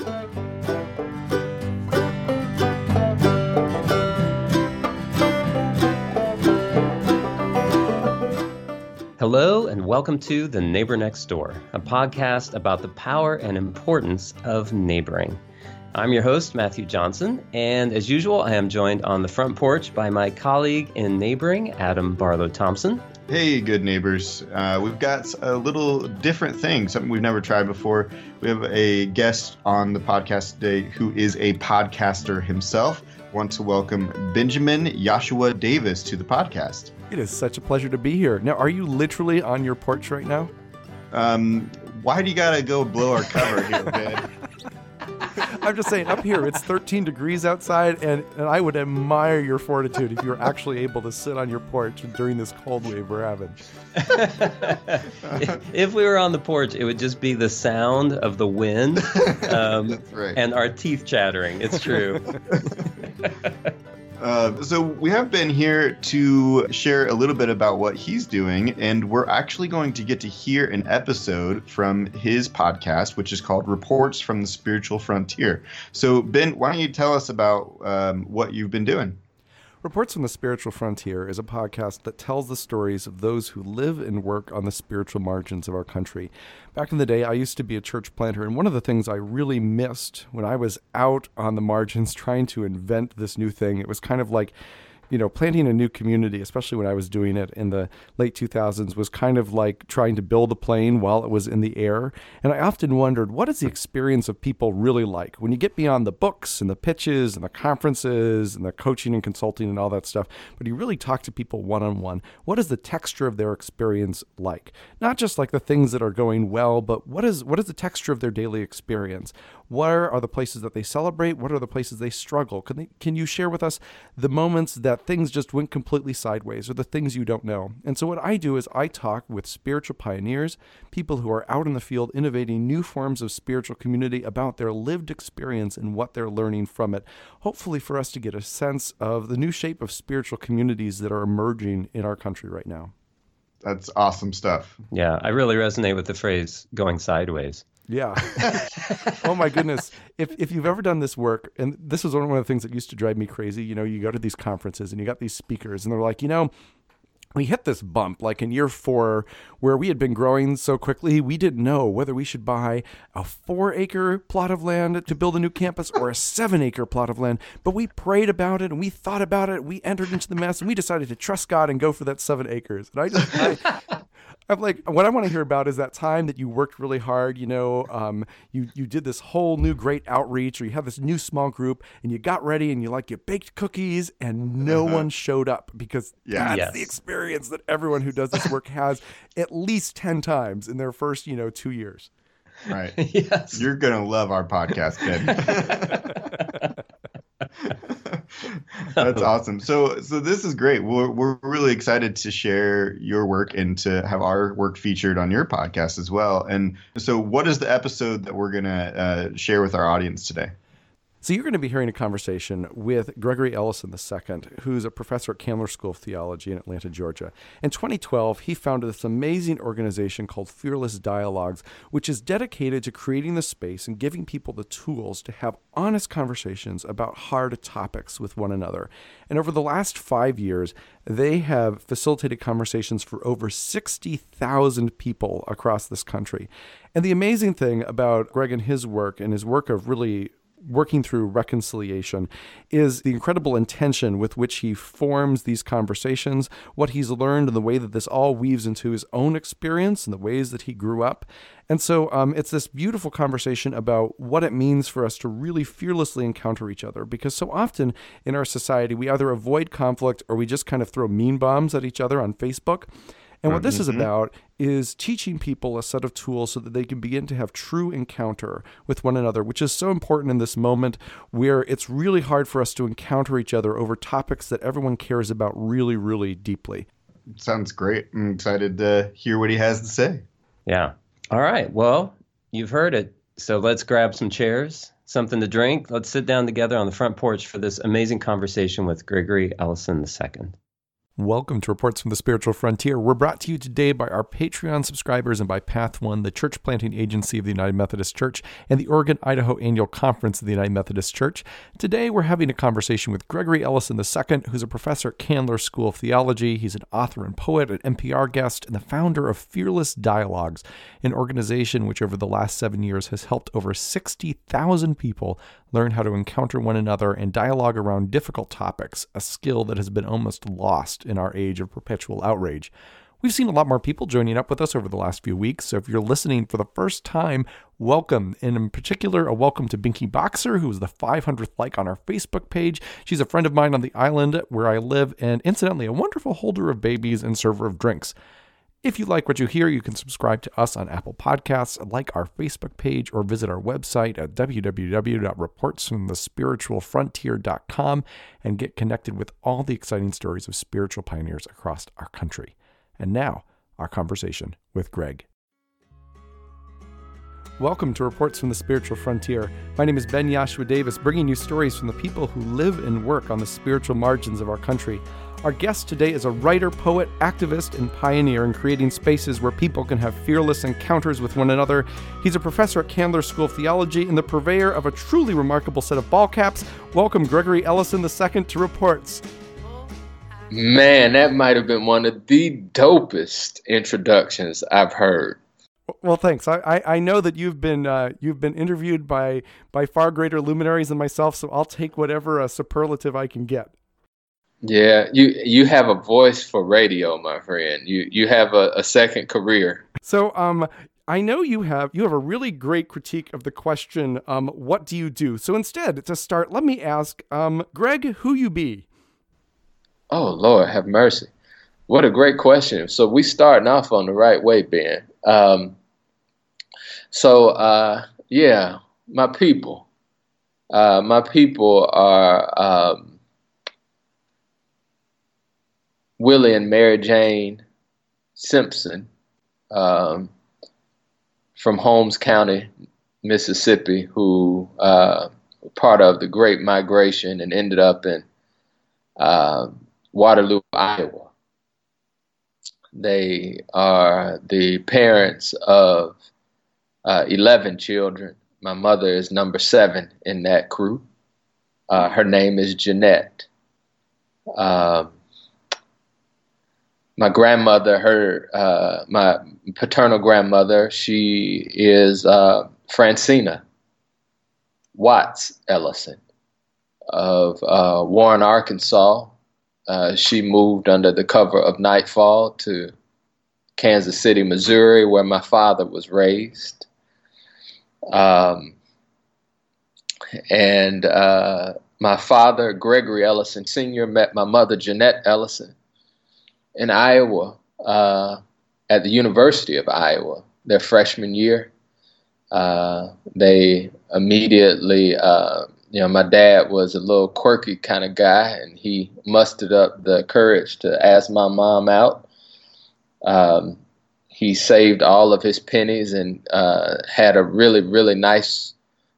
Hello, and welcome to The Neighbor Next Door, a podcast about the power and importance of neighboring. I'm your host, Matthew Johnson, and as usual, I am joined on the front porch by my colleague in neighboring, Adam Barlow Thompson. Hey, good neighbors. We've got a little different thing, something we've never tried before. We have a guest on the podcast today who is a podcaster himself. I want to welcome Benjamin Joshua Davis to the podcast. It is such a pleasure to be here. Now, are you literally on your porch right now? Why do you gotta go blow our cover here, Ben? I'm just saying, up here, it's 13 degrees outside, and I would admire your fortitude if you were actually able to sit on your porch during this cold wave we're having. If we were on the porch, it would just be the sound of the wind That's right. and our teeth chattering. It's true. So we have Ben here to share a little bit about what he's doing, and we're actually going to get to hear an episode from his podcast, which is called Reports from the Spiritual Frontier. So Ben, why don't you tell us about what you've been doing? Reports from the Spiritual Frontier is a podcast that tells the stories of those who live and work on the spiritual margins of our country. Back in the day, I used to be a church planter, and one of the things I really missed when I was out on the margins trying to invent this new thing, it was kind of like, planting a new community, especially when I was doing it in the late 2000s, was kind of like trying to build a plane while it was in the air. And I often wondered, what is the experience of people really like? When you get beyond the books and the pitches and the conferences and the coaching and consulting and all that stuff, but you really talk to people one-on-one, what is the texture of their experience like? Not just like the things that are going well, but what is the texture of their daily experience? Where are the places that they celebrate? What are the places they struggle? Can you share with us the moments that things just went completely sideways, or the things you don't know? And so what I do is I talk with spiritual pioneers, people who are out in the field innovating new forms of spiritual community about their lived experience and what they're learning from it, hopefully for us to get a sense of the new shape of spiritual communities that are emerging in our country right now. That's awesome stuff. Yeah, I really resonate with the phrase going sideways. Yeah. Oh my goodness. If you've ever done this work, and this is one of the things that used to drive me crazy, you go to these conferences and you got these speakers and they're like, we hit this bump like in year 4 where we had been growing so quickly, we didn't know whether we should buy a 4-acre plot of land to build a new campus or a 7-acre plot of land. But we prayed about it and we thought about it. We entered into the mess and we decided to trust God and go for that 7 acres. And I'm like, what I want to hear about is that time that you worked really hard, you did this whole new great outreach, or you have this new small group and you got ready and you baked cookies and no one showed up, because that's the experience that everyone who does this work has at least 10 times in their first, 2 years. Right. Yes. You're going to love our podcast, Ben. That's awesome. So this is great. We're really excited to share your work and to have our work featured on your podcast as well. And so what is the episode that we're going to share with our audience today? So you're going to be hearing a conversation with Gregory Ellison II, who's a professor at Candler School of Theology in Atlanta, Georgia. In 2012, he founded this amazing organization called Fearless Dialogues, which is dedicated to creating the space and giving people the tools to have honest conversations about hard topics with one another. And over the last 5 years, they have facilitated conversations for over 60,000 people across this country. And the amazing thing about Greg and his work of really working through reconciliation is the incredible intention with which he forms these conversations, what he's learned, and the way that this all weaves into his own experience and the ways that he grew up. And so it's this beautiful conversation about what it means for us to really fearlessly encounter each other, because so often in our society, we either avoid conflict or we just kind of throw mean bombs at each other on Facebook. And what this is about is teaching people a set of tools so that they can begin to have true encounter with one another, which is so important in this moment where it's really hard for us to encounter each other over topics that everyone cares about really, really deeply. Sounds great. I'm excited to hear what he has to say. Yeah. All right. Well, you've heard it. So let's grab some chairs, something to drink. Let's sit down together on the front porch for this amazing conversation with Gregory Ellison II. Welcome to Reports from the Spiritual Frontier. We're brought to you today by our Patreon subscribers and by Path One, the church planting agency of the United Methodist Church, and the Oregon-Idaho Annual Conference of the United Methodist Church. Today, we're having a conversation with Gregory Ellison II, who's a professor at Candler School of Theology. He's an author and poet, an NPR guest, and the founder of Fearless Dialogues, an organization which over the last 7 years has helped over 60,000 people learn how to encounter one another and dialogue around difficult topics, a skill that has been almost lost in our age of perpetual outrage. We've seen a lot more people joining up with us over the last few weeks, so if you're listening for the first time, welcome. And in particular, a welcome to Binky Boxer, who was the 500th like on our Facebook page. She's a friend of mine on the island where I live, and incidentally, a wonderful holder of babies and server of drinks. If you like what you hear, you can subscribe to us on Apple Podcasts, like our Facebook page, or visit our website at www.reportsfromthespiritualfrontier.com and get connected with all the exciting stories of spiritual pioneers across our country. And now, our conversation with Greg. Welcome to Reports from the Spiritual Frontier. My name is Ben Yashua Davis, bringing you stories from the people who live and work on the spiritual margins of our country. Our guest today is a writer, poet, activist, and pioneer in creating spaces where people can have fearless encounters with one another. He's a professor at Candler School of Theology and the purveyor of a truly remarkable set of ball caps. Welcome, Gregory Ellison II, to Reports. Man, that might have been one of the dopest introductions I've heard. Well, thanks. I know that you've been interviewed by far greater luminaries than myself, so I'll take whatever superlative I can get. Yeah, you have a voice for radio, my friend. You have a second career. So I know you have a really great critique of the question, what do you do? So instead, to start, let me ask, Greg, who you be? Oh, Lord, have mercy. What a great question. So we starting off on the right way, Ben. Yeah, my people. My people are Willie and Mary Jane Simpson from Holmes County, Mississippi, who were part of the Great Migration and ended up in Waterloo, Iowa. They are the parents of 11 children. My mother is number 7 in that crew. Her name is Jeanette. My grandmother, my paternal grandmother, she is Francina Watts Ellison of Warren, Arkansas. She moved under the cover of nightfall to Kansas City, Missouri, where my father was raised. My father, Gregory Ellison Sr., met my mother, Jeanette Ellison, in Iowa, at the University of Iowa, their freshman year. They immediately, my dad was a little quirky kind of guy, and he mustered up the courage to ask my mom out. He saved all of his pennies and had a really, really nice,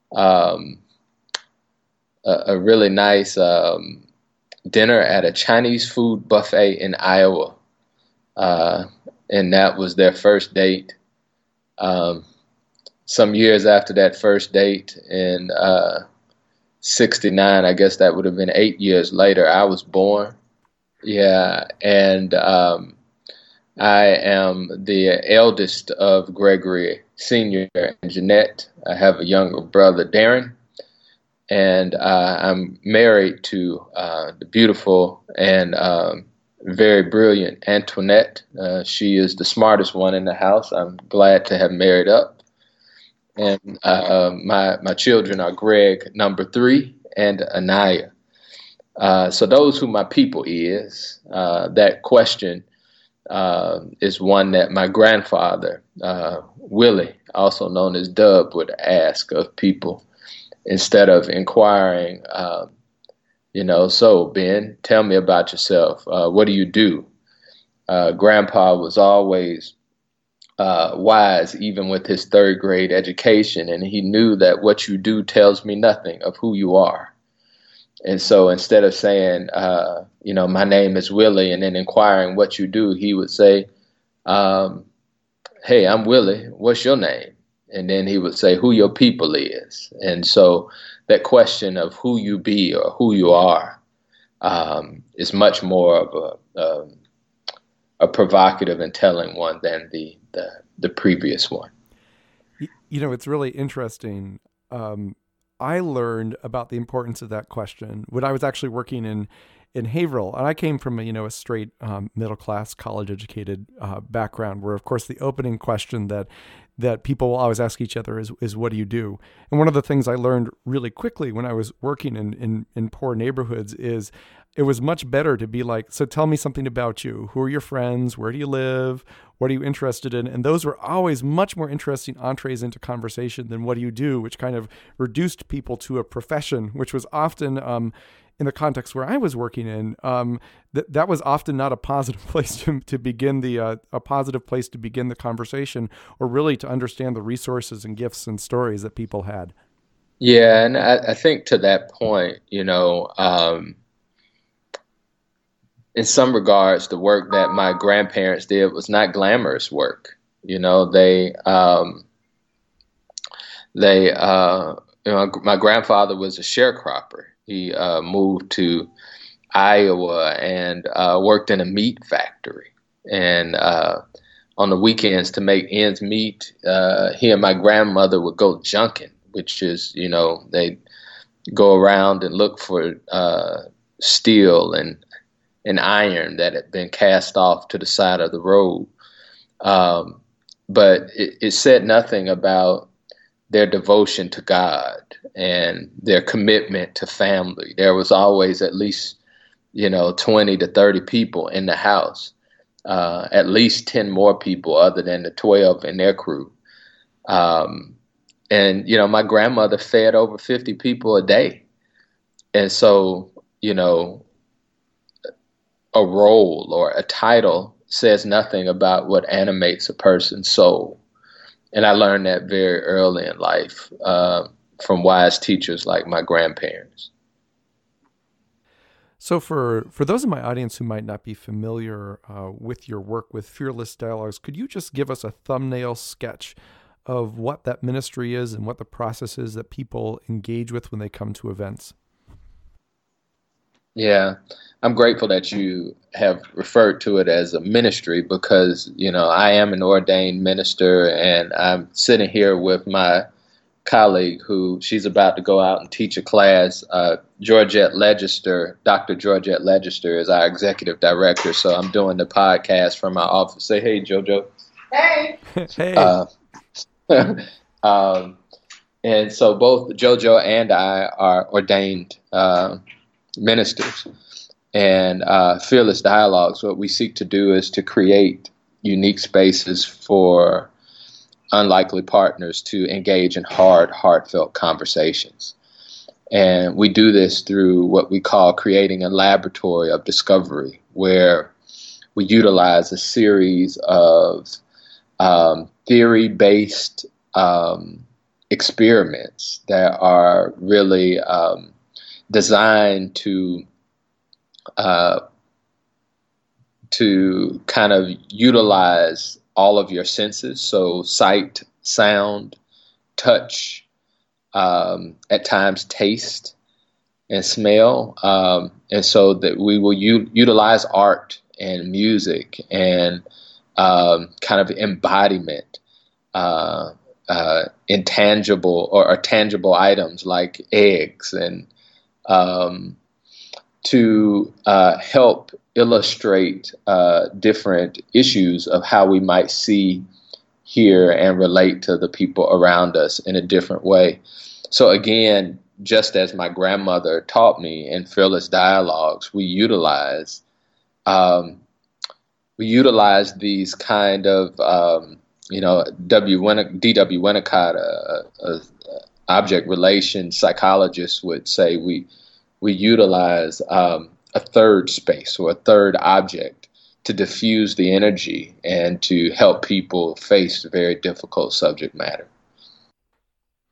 dinner at a Chinese food buffet in Iowa, and that was their first date. Some years after that first date, in '69, I guess that would have been 8 years later, I was born. Yeah, and I am the eldest of Gregory Sr. and Jeanette. I have a younger brother, Darren. And I'm married to the beautiful and very brilliant Antoinette. She is the smartest one in the house. I'm glad to have married up. And my children are Greg, number 3, and Anaya. So those who my people is, that question is one that my grandfather, Willie, also known as Dub, would ask of people. Instead of inquiring, so Ben, tell me about yourself. What do you do? Grandpa was always wise, even with his 3rd grade education, and he knew that what you do tells me nothing of who you are. And so instead of saying, my name is Willie, and then inquiring what you do, he would say, hey, I'm Willie, what's your name? And then he would say who your people is. And so that question of who you be or who you are is much more of a provocative and telling one than the previous one. It's really interesting. I learned about the importance of that question when I was actually working in Haverhill, and I came from a straight middle class, college educated background, where of course the opening question that people will always ask each other is what do you do? And one of the things I learned really quickly when I was working in poor neighborhoods is it was much better to be like, so tell me something about you. Who are your friends? Where do you live? What are you interested in? And those were always much more interesting entrees into conversation than what do you do, which kind of reduced people to a profession, which was often in the context where I was working in, that was often not a positive place to begin a positive place to begin the conversation, or really to understand the resources and gifts and stories that people had. Yeah, and I think to that point, in some regards, the work that my grandparents did was not glamorous work. My grandfather was a sharecropper. He moved to Iowa and worked in a meat factory. And on the weekends, to make ends meet, he and my grandmother would go junking, which is, they'd go around and look for steel and iron that had been cast off to the side of the road. But it said nothing about their devotion to God and their commitment to family. There was always at least, 20 to 30 people in the house, at least 10 more people other than the 12 in their crew. And my grandmother fed over 50 people a day. And so, a role or a title says nothing about what animates a person's soul. And I learned that very early in life from wise teachers like my grandparents. So for those in my audience who might not be familiar with your work with Fearless Dialogues, could you just give us a thumbnail sketch of what that ministry is and what the process is that people engage with when they come to events? Yeah, I'm grateful that you have referred to it as a ministry because, I am an ordained minister, and I'm sitting here with my colleague she's about to go out and teach a class. Georgette Legister, Dr. Georgette Legister is our executive director, so I'm doing the podcast from my office. Say hey, JoJo. Hey. Hey. And so both JoJo and I are ordained ministers. And Fearless Dialogues, what we seek to do is to create unique spaces for unlikely partners to engage in heartfelt conversations. And we do this through what we call creating a laboratory of discovery, where we utilize a series of theory-based experiments that are really designed to kind of utilize all of your senses, so sight, sound, touch, at times taste and smell, and so that we will utilize art and music and kind of embodiment, intangible or tangible items like eggs, and to help illustrate different issues of how we might see, hear, and relate to the people around us in a different way. So again, just as my grandmother taught me in Fearless Dialogues, we utilize these kind of, D.W. Winnicott, a object relations psychologist, would say we utilize a third space or a third object to diffuse the energy and to help people face very difficult subject matter.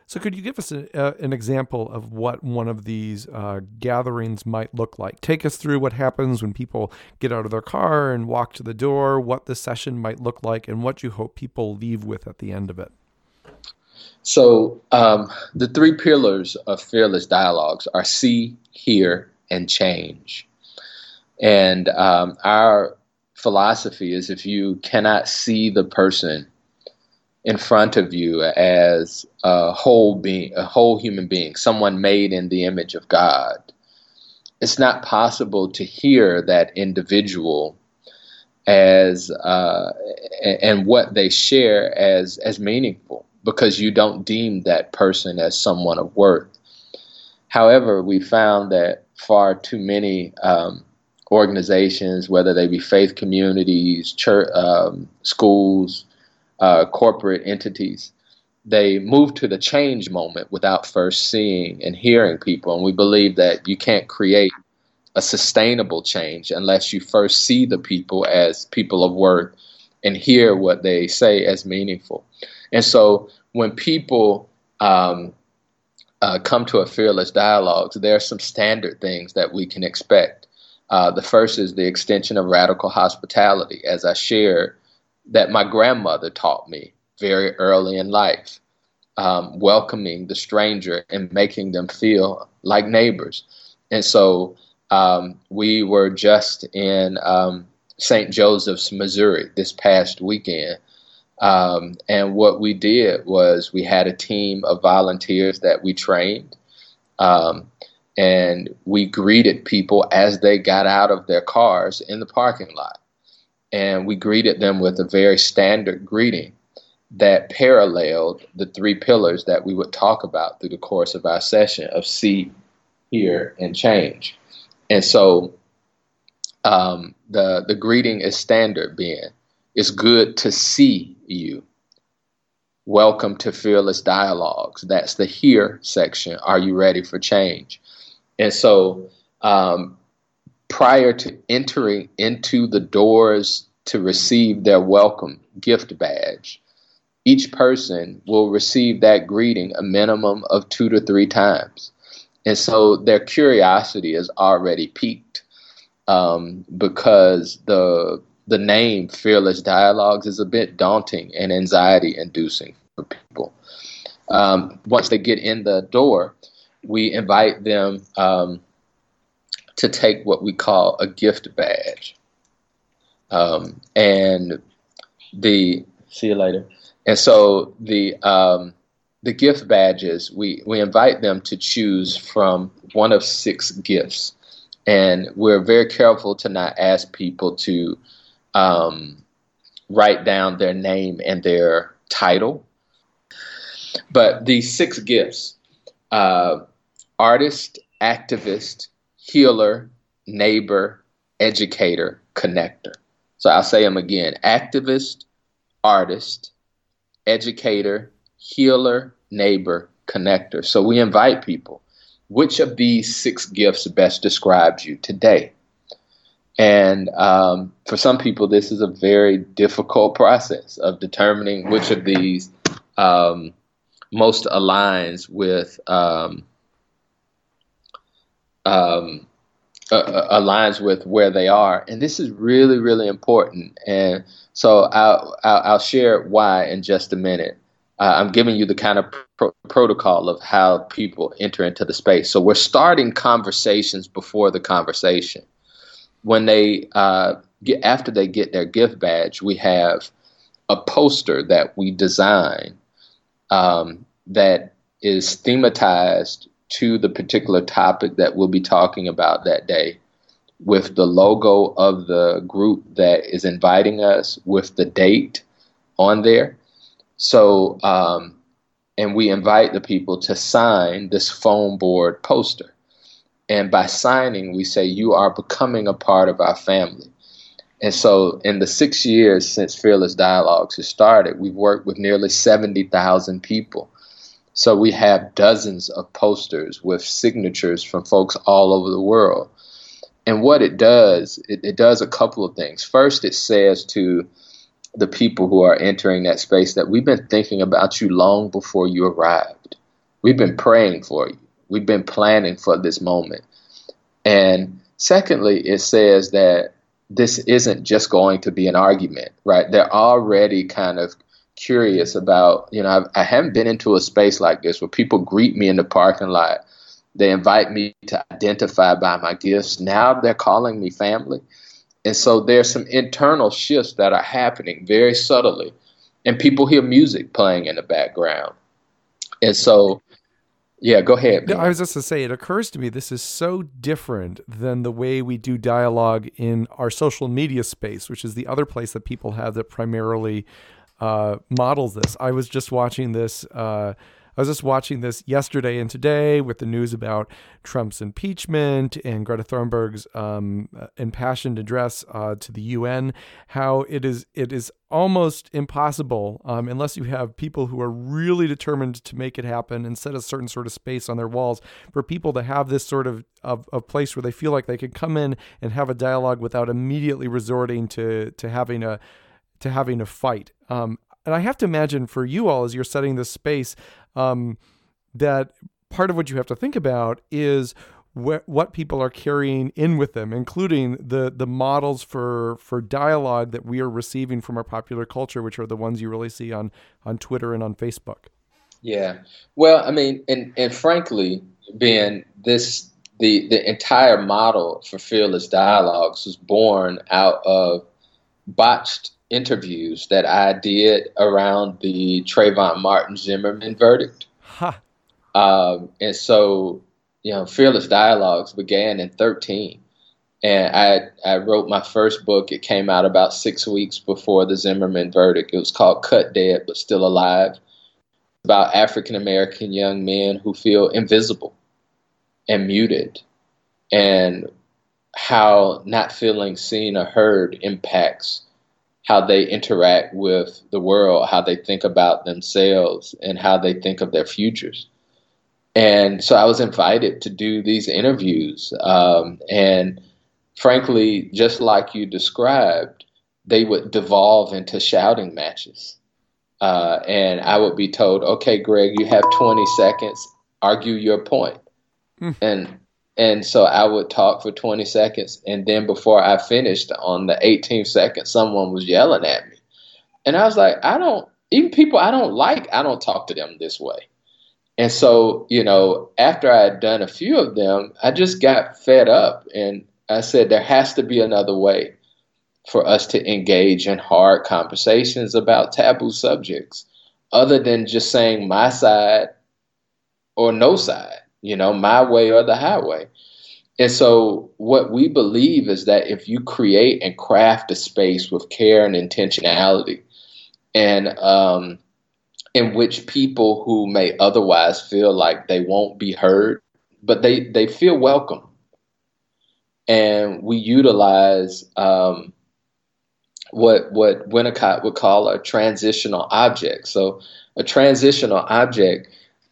So could you give us an example of what one of these gatherings might look like? Take us through what happens when people get out of their car and walk to the door, what the session might look like, and what you hope people leave with at the end of it. So the three pillars of Fearless Dialogues are see, hear, and change. And our philosophy is if you cannot see the person in front of you as a whole human being, someone made in the image of God, it's not possible to hear that individual as and what they share as meaningful, because you don't deem that person as someone of worth. However, we found that far too many organizations, whether they be faith communities, church, schools, corporate entities, they move to the change moment without first seeing and hearing people. And we believe that you can't create a sustainable change unless you first see the people as people of worth and hear what they say as meaningful. And so when people come to a Fearless Dialogues, there are some standard things that we can expect. The first is the extension of radical hospitality, as I shared, that my grandmother taught me very early in life, welcoming the stranger and making them feel like neighbors. And so we were just in St. Joseph's, Missouri this past weekend. And what we did was we had a team of volunteers that we trained, and we greeted people as they got out of their cars in the parking lot. And we greeted them with a very standard greeting that paralleled the three pillars that we would talk about through the course of our session of see, hear, and change. And so the greeting is standard being, it's good to see you. Welcome to Fearless Dialogues. That's the hear section. Are you ready for change? And so prior to entering into the doors to receive their welcome gift badge, each person will receive that greeting a minimum of 2 to 3 times. And so their curiosity is already piqued because the name Fearless Dialogues is a bit daunting and anxiety inducing for people. Once they get in the door, we invite them to take what we call a gift badge. And see you later. And so the gift badges, we invite them to choose from one of 6 gifts. And we're very careful to not ask people to write down their name and their title. But these 6 gifts, artist, activist, healer, neighbor, educator, connector. So I'll say them again: activist, artist, educator, healer, neighbor, connector. So we invite people, which of these 6 gifts best describes you today? And for some people, this is a very difficult process of determining which of these most aligns with where they are. And this is really, really important. And so I'll share why in just a minute. I'm giving you the kind of protocol of how people enter into the space. So we're starting conversations before the conversation. When they after they get their gift badge, we have a poster that we design that is thematized to the particular topic that we'll be talking about that day, with the logo of the group that is inviting us, with the date on there. So, and we invite the people to sign this foam board poster. And by signing, we say, you are becoming a part of our family. And so in the 6 years since Fearless Dialogues has started, we've worked with nearly 70,000 people. So we have dozens of posters with signatures from folks all over the world. And what it does, it does a couple of things. First, it says to the people who are entering that space that we've been thinking about you long before you arrived. We've been praying for you. We've been planning for this moment. And secondly, it says that this isn't just going to be an argument, right? They're already kind of curious about, I haven't been into a space like this where people greet me in the parking lot. They invite me to identify by my gifts. Now they're calling me family. And so there's some internal shifts that are happening very subtly. And people hear music playing in the background. And so, yeah, go ahead. No, I was just to say, it occurs to me this is so different than the way we do dialogue in our social media space, which is the other place that people have that primarily models this. I was just watching this yesterday and today with the news about Trump's impeachment and Greta Thunberg's impassioned address to the UN. How it is almost impossible unless you have people who are really determined to make it happen and set a certain sort of space on their walls for people to have this sort of place where they feel like they can come in and have a dialogue without immediately resorting to having a fight. And I have to imagine for you all, as you're setting this space, that part of what you have to think about is what people are carrying in with them, including the models for dialogue that we are receiving from our popular culture, which are the ones you really see on Twitter and on Facebook. Yeah. Well, I mean, and frankly, Ben, the entire model for Fearless Dialogues was born out of botched interviews that I did around the Trayvon Martin Zimmerman verdict. Huh. And so, Fearless Dialogues began in 2013. And I wrote my first book. It came out about 6 weeks before the Zimmerman verdict. It was called Cut Dead, But Still Alive. About African-American young men who feel invisible and muted, and how not feeling seen or heard impacts how they interact with the world, how they think about themselves, and how they think of their futures. And so I was invited to do these interviews. And frankly, just like you described, they would devolve into shouting matches. And I would be told, okay, Greg, you have 20 seconds, argue your point. And so I would talk for 20 seconds, and then before I finished on the 18th second, someone was yelling at me. And I was like, even people I don't like, I don't talk to them this way. And so, after I had done a few of them, I just got fed up, and I said, there has to be another way for us to engage in hard conversations about taboo subjects, other than just saying my side or no side. My way or the highway. And so what we believe is that if you create and craft a space with care and intentionality, and in which people who may otherwise feel like they won't be heard, but they feel welcome. And we utilize what Winnicott would call a transitional object. So a transitional object,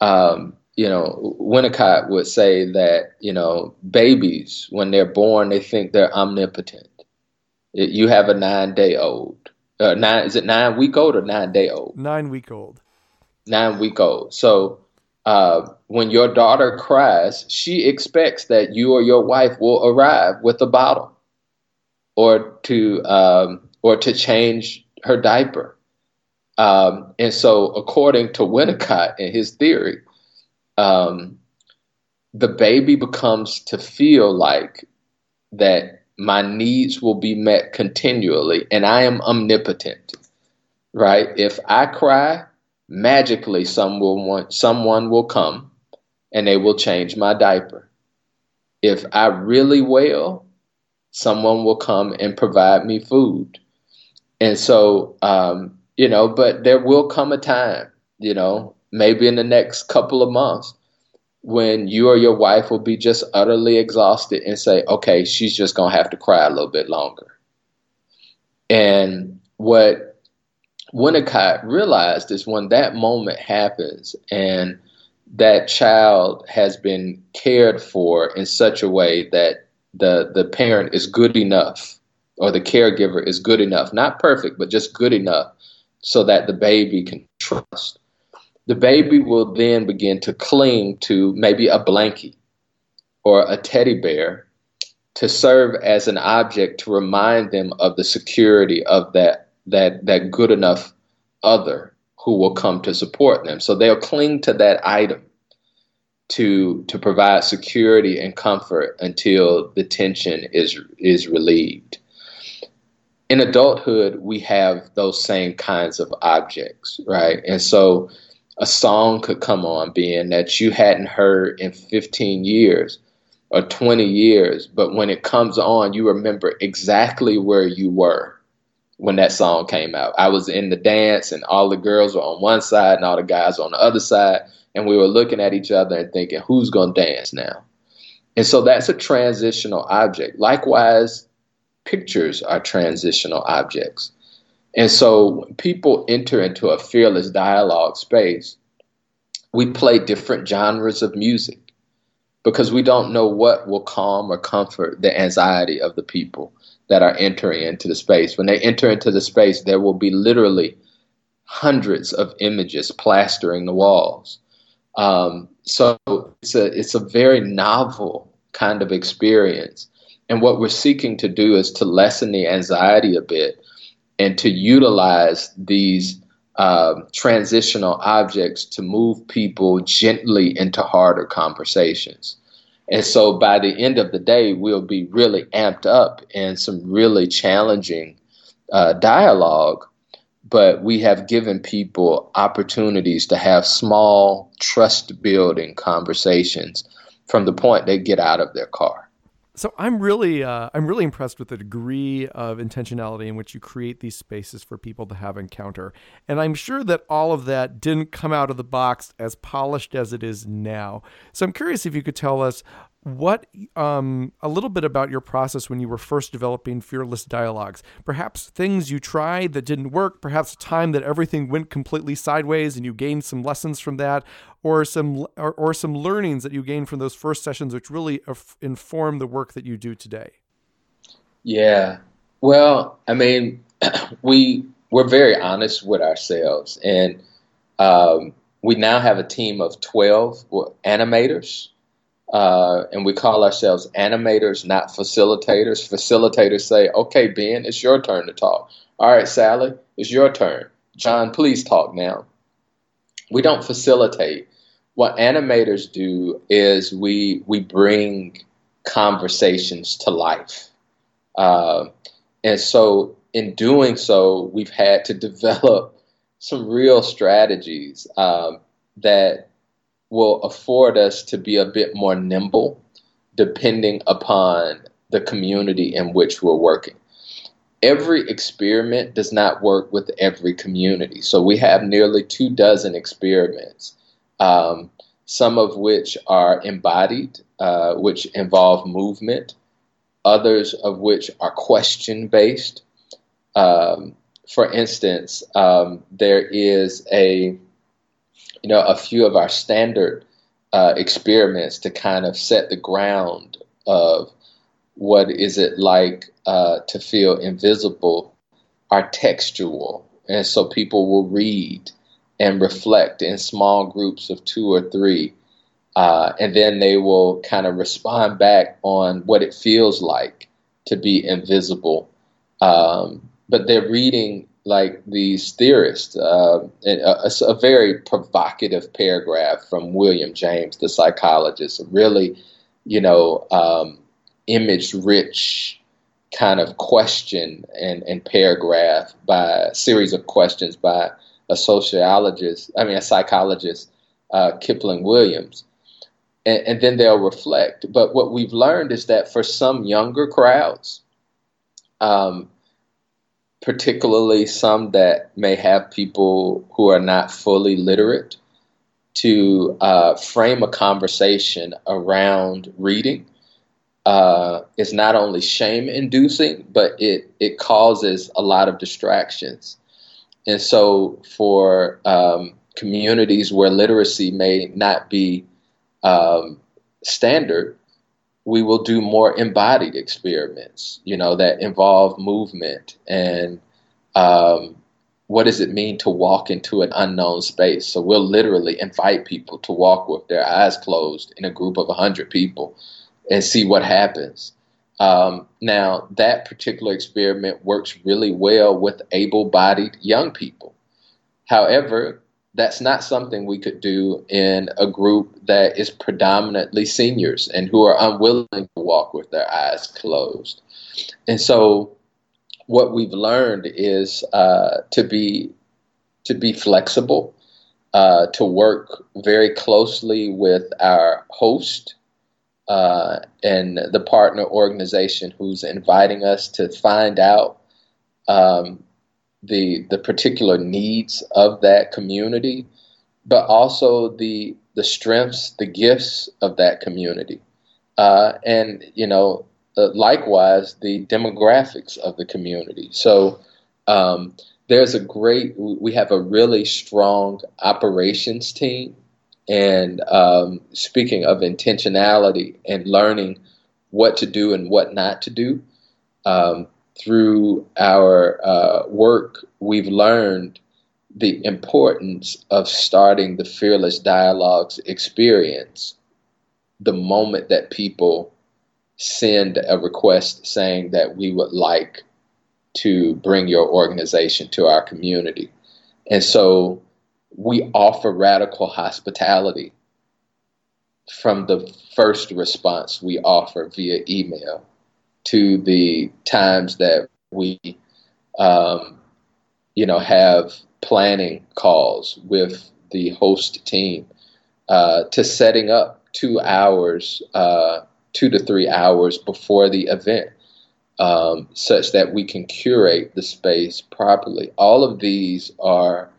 Winnicott would say that, babies, when they're born, they think they're omnipotent. You have a 9-day-old. Is it 9-week-old or 9-day-old? 9-week-old. 9-week-old. So when your daughter cries, she expects that you or your wife will arrive with a bottle or to change her diaper. And so according to Winnicott and his theory, the baby becomes to feel like that my needs will be met continually, and I am omnipotent, right? If I cry, magically someone will come and they will change my diaper. If I really wail, someone will come and provide me food. And so, but there will come a time, maybe in the next couple of months, when you or your wife will be just utterly exhausted and say, okay, she's just going to have to cry a little bit longer. And what Winnicott realized is when that moment happens and that child has been cared for in such a way that the parent is good enough, or the caregiver is good enough, not perfect, but just good enough so that the baby can trust. the baby will then begin to cling to maybe a blankie or a teddy bear to serve as an object to remind them of the security of that good enough other who will come to support them. So they'll cling to that item to provide security and comfort until the tension is relieved. In adulthood, we have those same kinds of objects, right? And so a song could come on being that you hadn't heard in 15 years or 20 years, but when it comes on, you remember exactly where you were when that song came out. I was in the dance and all the girls were on one side and all the guys were on the other side, and we were looking at each other and thinking, who's going to dance now? And so that's a transitional object. Likewise, pictures are transitional objects. And so when people enter into a fearless dialogue space, we play different genres of music because we don't know what will calm or comfort the anxiety of the people that are entering into the space. When they enter into the space, there will be literally hundreds of images plastering the walls. So it's a very novel kind of experience. And what we're seeking to do is to lessen the anxiety a bit and to utilize these transitional objects to move people gently into harder conversations. And so by the end of the day, we'll be really amped up in some really challenging dialogue, but we have given people opportunities to have small, trust-building conversations from the point they get out of their car. So I'm really impressed with the degree of intentionality in which you create these spaces for people to have encounter. And I'm sure that all of that didn't come out of the box as polished as it is now. So I'm curious if you could tell us what a little bit about your process when you were first developing Fearless Dialogues. Perhaps things you tried that didn't work, perhaps a time that everything went completely sideways and you gained some lessons from that, or some learnings that you gained from those first sessions which really inform the work that you do today. Yeah. Well, I mean, we're very honest with ourselves, and we now have a team of 12 animators. And we call ourselves animators, not facilitators. Facilitators say, okay, Ben, it's your turn to talk. All right, Sally, it's your turn. John, please talk now. We don't facilitate. What animators do is we bring conversations to life. And so in doing so, we've had to develop some real strategies that will afford us to be a bit more nimble depending upon the community in which we're working. Every experiment does not work with every community. So we have nearly 24 experiments, some of which are embodied, which involve movement, others of which are question-based. For instance, there is a few of our standard experiments to kind of set the ground of what is it like to feel invisible are textual. And so people will read and reflect in small groups of 2 or 3, and then they will kind of respond back on what it feels like to be invisible. But they're reading like these theorists, a very provocative paragraph from William James, the psychologist, a really, image-rich kind of question and paragraph by a series of questions by a psychologist, Kipling Williams. And then they'll reflect. But what we've learned is that for some younger crowds, particularly some that may have people who are not fully literate, to frame a conversation around reading is not only shame-inducing, but it causes a lot of distractions. And so for communities where literacy may not be standard, we will do more embodied experiments, that involve movement and what does it mean to walk into an unknown space? So we'll literally invite people to walk with their eyes closed in a group of 100 people and see what happens. Now, that particular experiment works really well with able-bodied young people. However, that's not something we could do in a group that is predominantly seniors and who are unwilling to walk with their eyes closed. And so what we've learned is to be flexible, to work very closely with our host and the partner organization who's inviting us to find out the particular needs of that community, but also the strengths, the gifts of that community, and likewise the demographics of the community. So we have a really strong operations team. And speaking of intentionality and learning what to do and what not to do, through our work, we've learned the importance of starting the Fearless Dialogues experience the moment that people send a request saying that we would like to bring your organization to our community. And so we offer radical hospitality from the first response we offer via email to the times that we, have planning calls with the host team, to setting up 2 to 3 hours before the event, such that we can curate the space properly. All of these are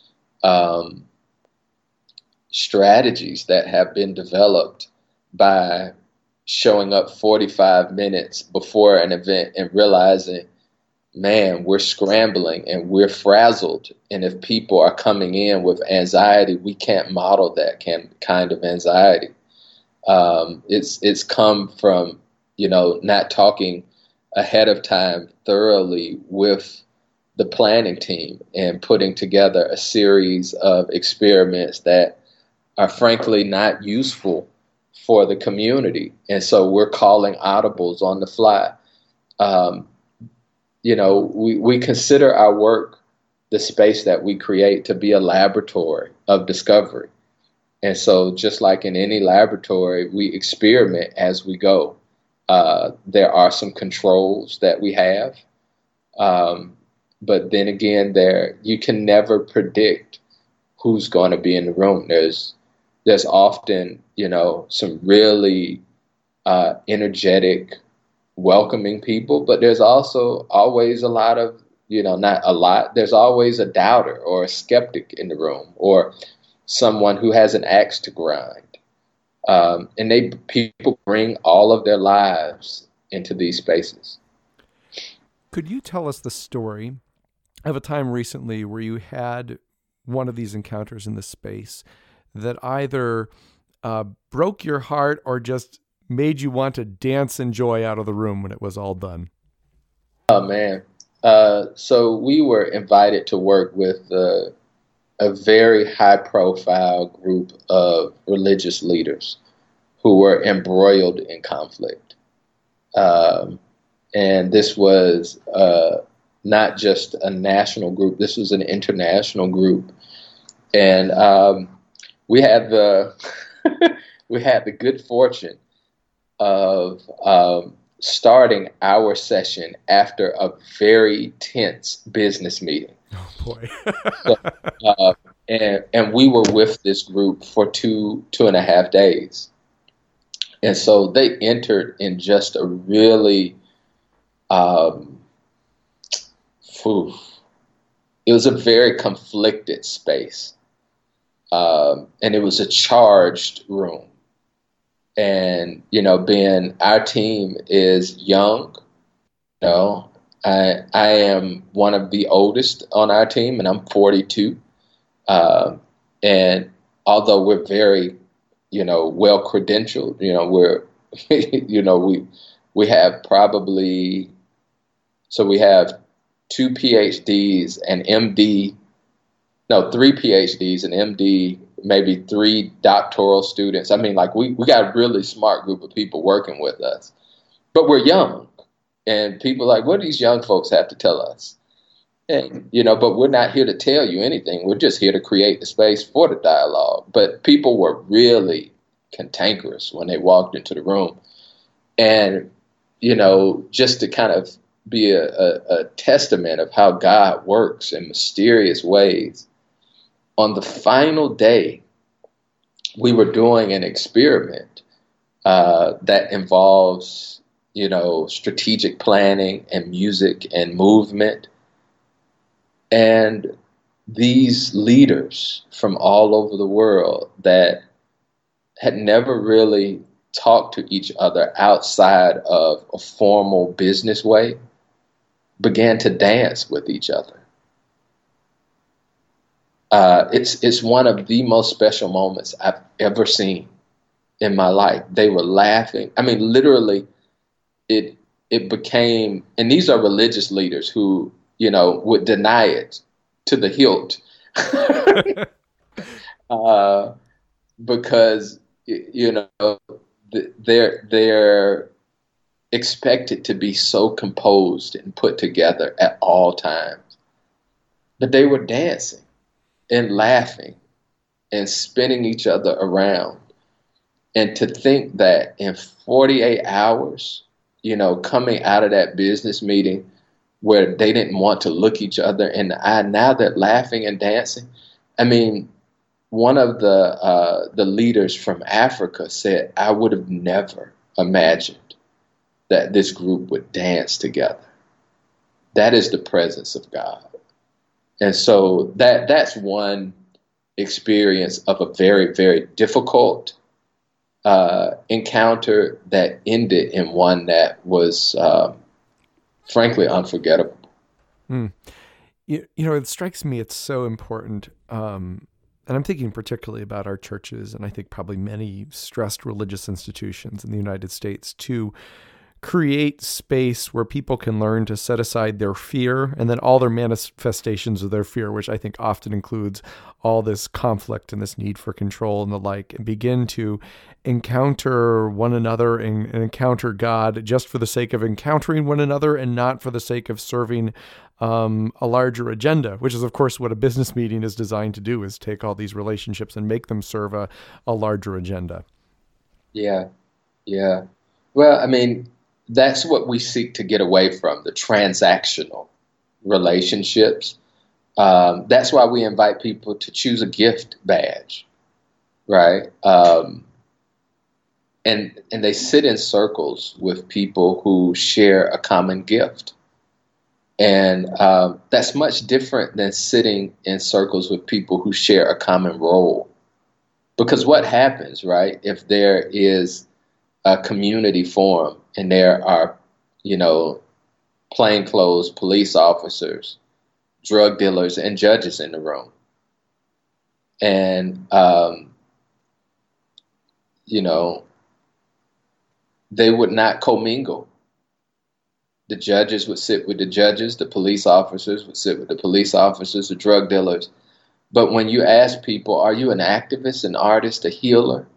strategies that have been developed by showing up 45 minutes before an event and realizing, man, we're scrambling and we're frazzled. And if people are coming in with anxiety, we can't model that kind of anxiety. It's come from, not talking ahead of time thoroughly with the planning team and putting together a series of experiments that are frankly not useful for the community. And so we're calling audibles on the fly. We consider our work, the space that we create, to be a laboratory of discovery. And so just like in any laboratory, we experiment as we go. There are some controls that we have. But then again, you can never predict who's going to be in the room. There's often, some really energetic, welcoming people, but there's also always a lot of, not a lot, there's always a doubter or a skeptic in the room, or someone who has an axe to grind. And people bring all of their lives into these spaces. Could you tell us the story of a time recently where you had one of these encounters in the space that either broke your heart or just made you want to dance in joy out of the room when it was all done? Oh, man. So we were invited to work with a very high-profile group of religious leaders who were embroiled in conflict. And this was not just a national group. This was an international group. And we had the good fortune of starting our session after a very tense business meeting. Oh boy! And we were with this group for 2.5 days, and so they entered in just a really, it was a very conflicted space, and it was a charged room. And, being our team is young, I am one of the oldest on our team, and I'm 42. And although we're very, well credentialed, we're, we have probably, so we have 2 PhDs, an MD, no, 3 PhDs, an MD, maybe 3 doctoral students. I mean, like we got a really smart group of people working with us, but we're young, and people are like, what do these young folks have to tell us? And, but we're not here to tell you anything. We're just here to create the space for the dialogue. But people were really cantankerous when they walked into the room. And, just to kind of be a testament of how God works in mysterious ways, on the final day, we were doing an experiment that involves, strategic planning and music and movement. And these leaders from all over the world that had never really talked to each other outside of a formal business way began to dance with each other. It's one of the most special moments I've ever seen in my life. They were laughing. I mean, literally, it became, and these are religious leaders who, would deny it to the hilt, because they're expected to be so composed and put together at all times, but they were dancing and laughing and spinning each other around. And to think that in 48 hours, coming out of that business meeting where they didn't want to look each other in the eye, now they're laughing and dancing. I mean, one of the leaders from Africa said, I would have never imagined that this group would dance together. That is the presence of God. And so that's one experience of a very, very difficult encounter that ended in one that was frankly unforgettable. It strikes me it's so important, and I'm thinking particularly about our churches, and I think probably many stressed religious institutions in the United States, to create space where people can learn to set aside their fear and then all their manifestations of their fear, which I think often includes all this conflict and this need for control and the like, and begin to encounter one another and encounter God just for the sake of encountering one another and not for the sake of serving a larger agenda, which is, of course, what a business meeting is designed to do, is take all these relationships and make them serve a larger agenda. Yeah. Well, I mean, that's what we seek to get away from, the transactional relationships. That's why we invite people to choose a gift badge, right? And they sit in circles with people who share a common gift. And that's much different than sitting in circles with people who share a common role. Because what happens, right, if there is a community forum and there are, plainclothes police officers, drug dealers, and judges in the room, and, they would not commingle. The judges would sit with the judges, the police officers would sit with the police officers, the drug dealers. But when you ask people, are you an activist, an artist, a healer,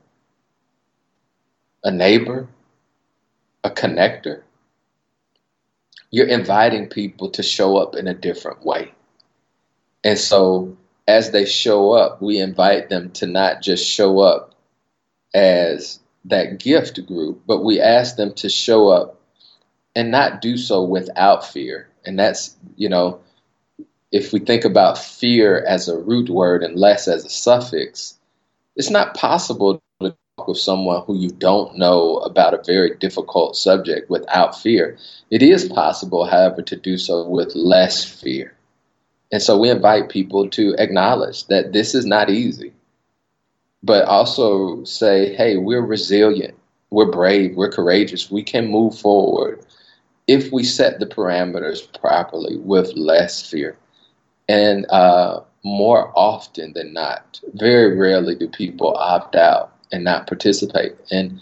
a neighbor, a connector, you're inviting people to show up in a different way. And so as they show up, we invite them to not just show up as that gift group, but we ask them to show up and not do so without fear. And that's, if we think about fear as a root word and less as a suffix, it's not possible to talk with someone who you don't know about a very difficult subject without fear. It is possible, however, to do so with less fear. And so we invite people to acknowledge that this is not easy, but also say, hey, we're resilient, we're brave, we're courageous, we can move forward if we set the parameters properly with less fear. And more often than not, very rarely do people opt out and not participate. And,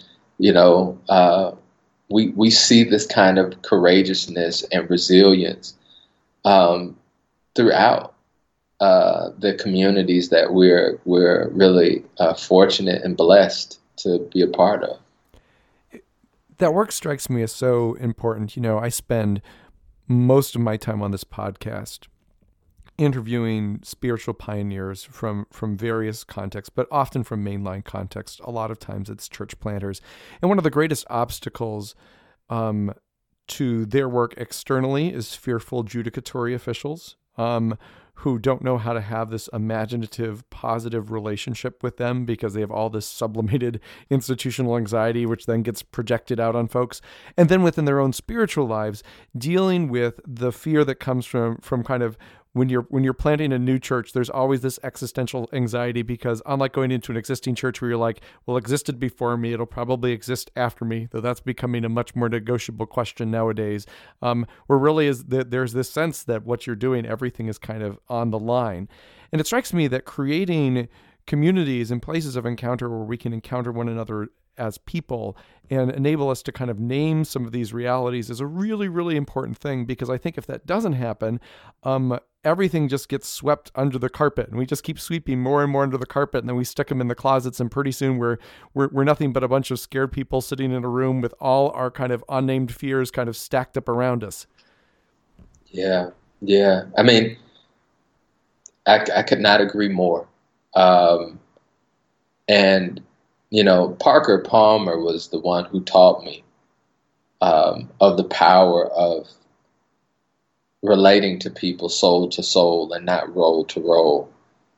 we see this kind of courageousness and resilience throughout the communities that we're really fortunate and blessed to be a part of. That work strikes me as so important. You know, I spend most of my time on this podcast interviewing spiritual pioneers from various contexts, but often from mainline contexts. A lot of times it's church planters. And one of the greatest obstacles to their work externally is fearful judicatory officials who don't know how to have this imaginative, positive relationship with them because they have all this sublimated institutional anxiety, which then gets projected out on folks. And then within their own spiritual lives, dealing with the fear that comes from kind of when you're planting a new church, there's always this existential anxiety because unlike going into an existing church where you're like, well, it existed before me, it'll probably exist after me, though that's becoming a much more negotiable question nowadays, where really is that there's this sense that what you're doing, everything is kind of on the line. And it strikes me that creating communities and places of encounter where we can encounter one another as people and enable us to kind of name some of these realities is a really, really important thing, because I think if that doesn't happen, everything just gets swept under the carpet, and we just keep sweeping more and more under the carpet, and then we stick them in the closets, and pretty soon we're nothing but a bunch of scared people sitting in a room with all our kind of unnamed fears kind of stacked up around us. Yeah. I mean, I could not agree more. And you know, Parker Palmer was the one who taught me of the power of relating to people soul to soul and not role to role.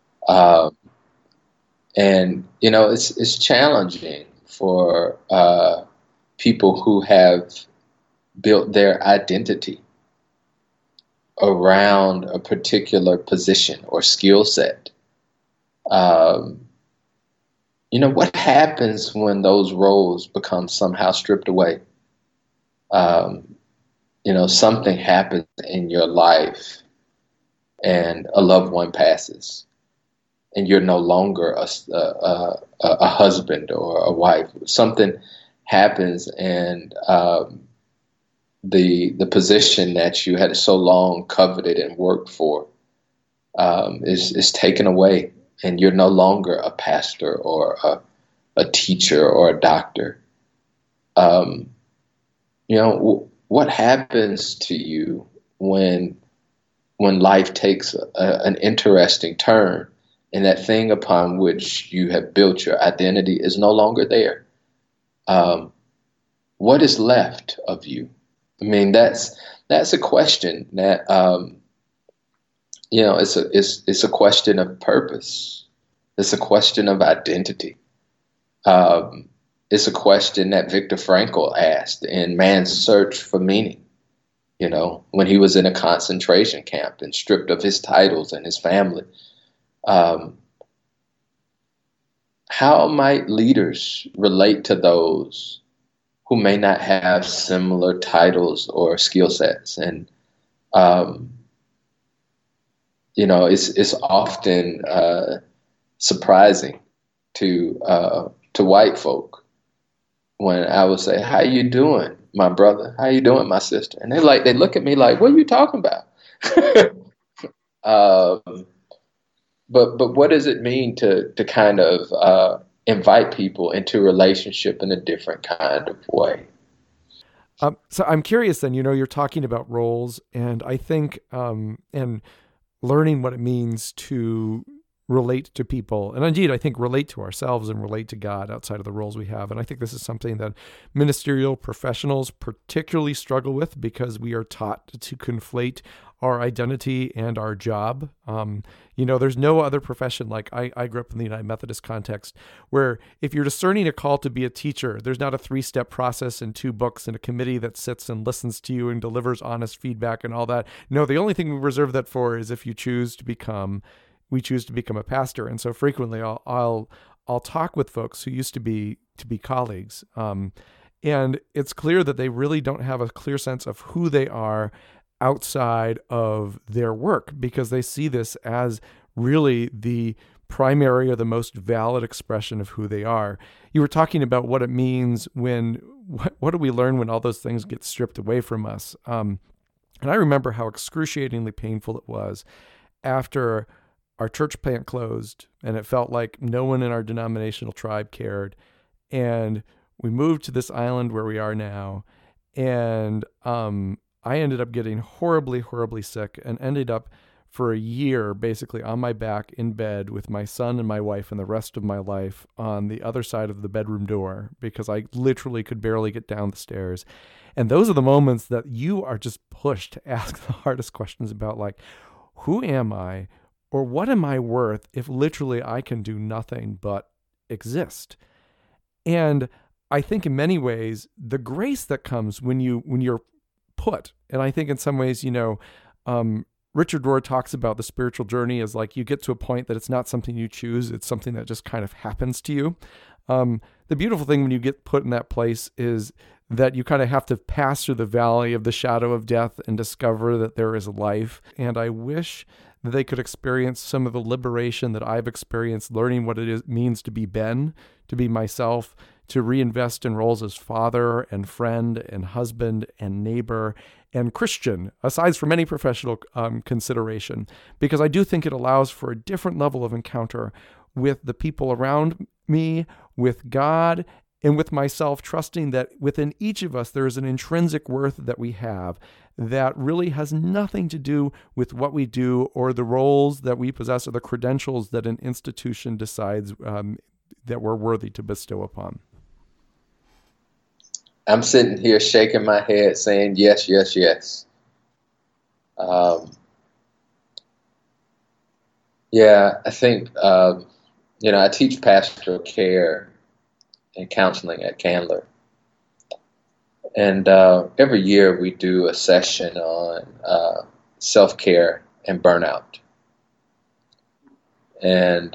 And, you know, it's challenging for people who have built their identity around a particular position or skill set. You know, what happens when those roles become somehow stripped away? You know, something happens in your life and a loved one passes and you're no longer a husband or a wife. Something happens and the position that you had so long coveted and worked for is taken away. And you're no longer a pastor or a teacher or a doctor. You know, what happens to you when life takes an interesting turn and that thing upon which you have built your identity is no longer there? What is left of you? I mean, that's a question that you know, it's a question of purpose. It's a question of identity. It's a question that Viktor Frankl asked in Man's Search for Meaning, you know, when he was in a concentration camp and stripped of his titles and his family. How might leaders relate to those who may not have similar titles or skill sets? And you know, it's often surprising to white folk when I would say, "How you doing, my brother? How you doing, my sister?" And they look at me like, "What are you talking about?" But what does it mean to kind of invite people into a relationship in a different kind of way? So I'm curious then, you know, you're talking about roles, and I think and learning what it means to relate to people. And indeed, I think relate to ourselves and relate to God outside of the roles we have. And I think this is something that ministerial professionals particularly struggle with because we are taught to conflate our identity and our job. You know, there's no other profession, like I grew up in the United Methodist context, where if you're discerning a call to be a teacher, there's not a 3-step process and 2 books and a committee that sits and listens to you and delivers honest feedback and all that. No, the only thing we reserve that for is if we choose to become a pastor. And so frequently I'll talk with folks who used to be colleagues. And it's clear that they really don't have a clear sense of who they are outside of their work, because they see this as really the primary or the most valid expression of who they are. You were talking about what it means when, what do we learn when all those things get stripped away from us? And I remember how excruciatingly painful it was after our church plant closed, and it felt like no one in our denominational tribe cared. And we moved to this island where we are now. And I ended up getting horribly, horribly sick and ended up for a year basically on my back in bed with my son and my wife and the rest of my life on the other side of the bedroom door because I literally could barely get down the stairs. And those are the moments that you are just pushed to ask the hardest questions about, like, who am I, or what am I worth if literally I can do nothing but exist? And I think in many ways, the grace that comes when you're put, and I think in some ways, Richard Rohr talks about the spiritual journey as like you get to a point that it's not something you choose, it's something that just kind of happens to you. The beautiful thing when you get put in that place is that you kind of have to pass through the valley of the shadow of death and discover that there is life. And I wish that they could experience some of the liberation that I've experienced learning what means to be Ben, to be myself, to reinvest in roles as father and friend and husband and neighbor and Christian, aside from any professional consideration, because I do think it allows for a different level of encounter with the people around me, with God, and with myself, trusting that within each of us there is an intrinsic worth that we have that really has nothing to do with what we do or the roles that we possess or the credentials that an institution decides that we're worthy to bestow upon. I'm sitting here shaking my head saying, yes, yes, yes. I think, I teach pastoral care and counseling at Candler. And every year we do a session on self-care and burnout. And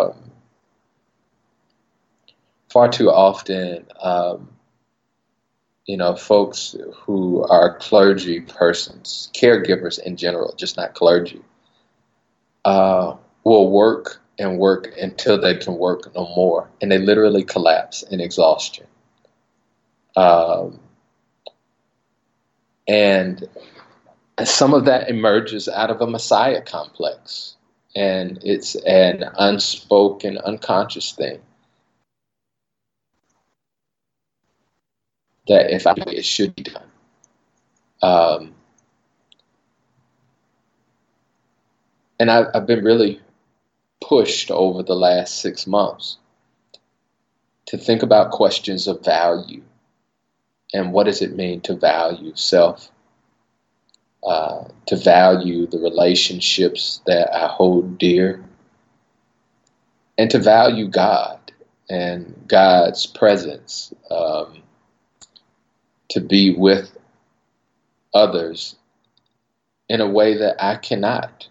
far too often, folks who are clergy persons, caregivers in general, just not clergy, will work and work until they can work no more. And they literally collapse in exhaustion. And some of that emerges out of a Messiah complex. And it's an unspoken, unconscious thing. That if I do it, should be done. And I've been really pushed over the last 6 months to think about questions of value and what does it mean to value self, to value the relationships that I hold dear, and to value God and God's presence, to be with others in a way that I cannot.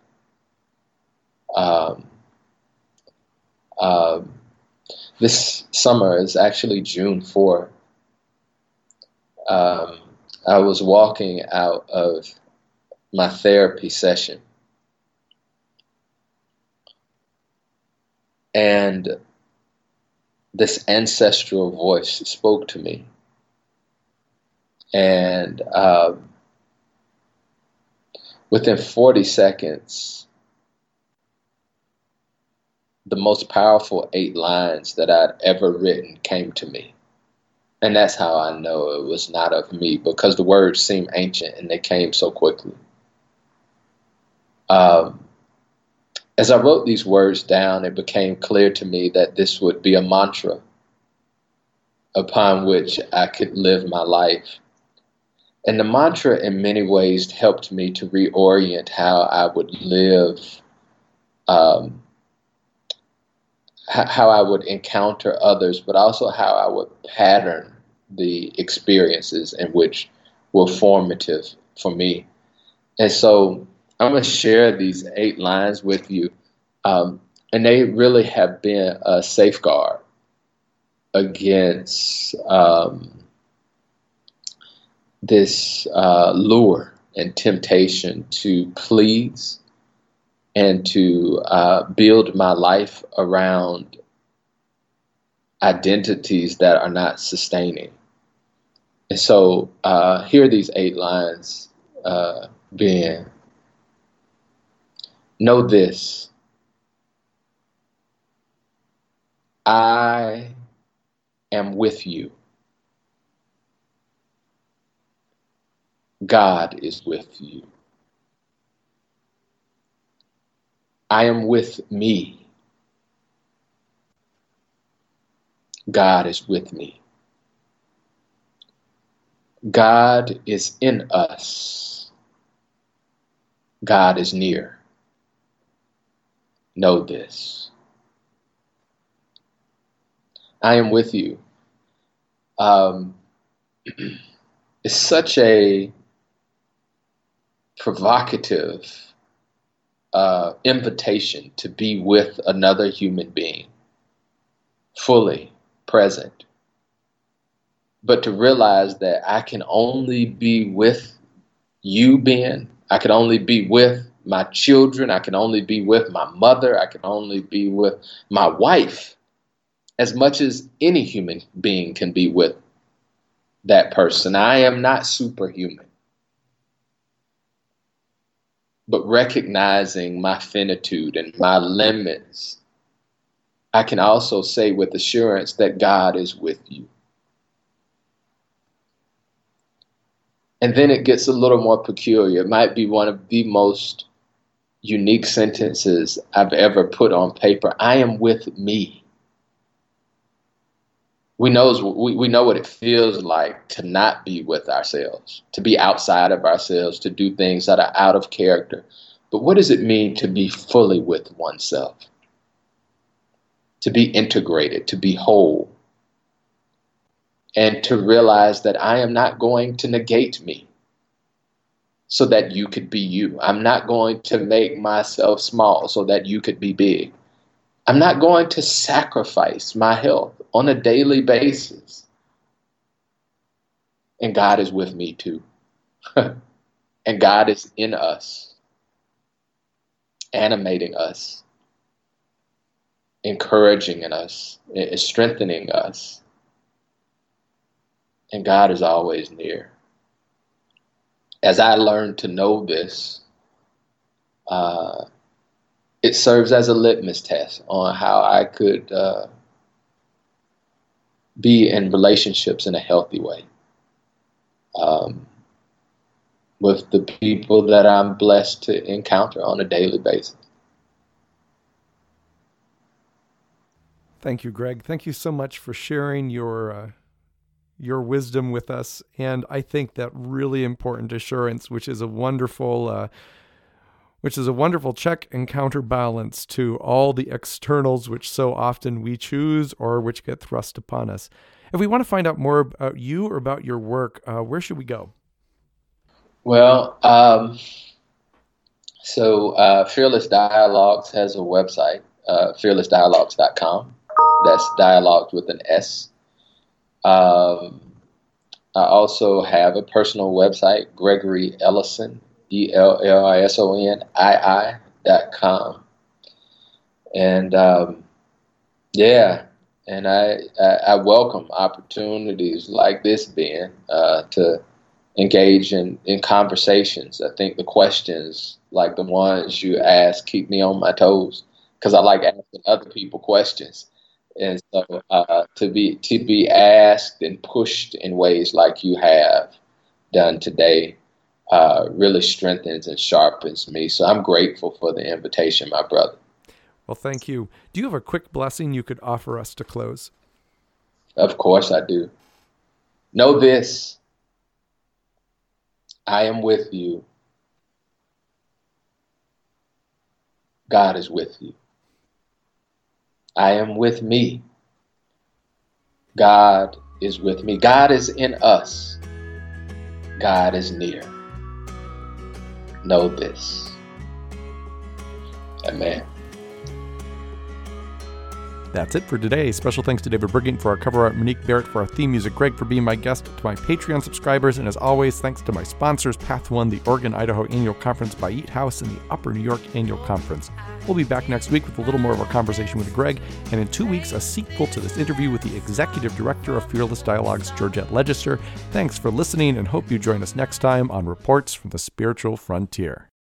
This summer is actually June 4. I was walking out of my therapy session, and this ancestral voice spoke to me. And within 40 seconds, the most powerful 8 lines that I'd ever written came to me. And that's how I know it was not of me, because the words seemed ancient and they came so quickly. As I wrote these words down, it became clear to me that this would be a mantra upon which I could live my life. And the mantra in many ways helped me to reorient how I would live, how I would encounter others, but also how I would pattern the experiences in which were formative for me. And so I'm going to share these 8 lines with you, and they really have been a safeguard against this lure and temptation to please and to build my life around identities that are not sustaining. And so here are these 8 lines being. Know this. I am with you. God is with you. I am with me. God is with me. God is in us. God is near. Know this. I am with you. It's such a provocative invitation to be with another human being, fully present, but to realize that I can only be with you, Ben. I can only be with my children. I can only be with my mother. I can only be with my wife as much as any human being can be with that person. I am not superhuman. But recognizing my finitude and my limits, I can also say with assurance that God is with you. And then it gets a little more peculiar. It might be one of the most unique sentences I've ever put on paper. I am with me. We know what it feels like to not be with ourselves, to be outside of ourselves, to do things that are out of character. But what does it mean to be fully with oneself? To be integrated, to be whole, and to realize that I am not going to negate me so that you could be you. I'm not going to make myself small so that you could be big. I'm not going to sacrifice my health on a daily basis. And God is with me too. And God is in us, animating us, encouraging in us, strengthening us. And God is always near. As I learned to know this, it serves as a litmus test on how I could be in relationships in a healthy way with the people that I'm blessed to encounter on a daily basis. Thank you, Greg. Thank you so much for sharing your wisdom with us, and I think that really important assurance, which is a wonderful check and counterbalance to all the externals which so often we choose or which get thrust upon us. If we want to find out more about you or about your work, where should we go? Well, Fearless Dialogues has a website, fearlessdialogues.com. That's dialogues with an S. I also have a personal website, Gregory Ellison, ELLISONII.com. And and I welcome opportunities like this, Ben, to engage in conversations. I think the questions like the ones you ask keep me on my toes because I like asking other people questions. And so to be asked and pushed in ways like you have done today really strengthens and sharpens me. So I'm grateful for the invitation, my brother. Well, thank you. Do you have a quick blessing you could offer us to close? Of course I do. Know this. I am with you. God is with you. I am with me. God is with me. God is in us. God is near. Know this. Amen. That's it for today. Special thanks to David Brigant for our cover art, Monique Barrett for our theme music, Greg for being my guest, to my Patreon subscribers, and as always, thanks to my sponsors, Path One, the Oregon-Idaho Annual Conference by Eat House, and the Upper New York Annual Conference. We'll be back next week with a little more of our conversation with Greg, and in 2 weeks, a sequel to this interview with the Executive Director of Fearless Dialogues, Georgette Legister. Thanks for listening, and hope you join us next time on Reports from the Spiritual Frontier.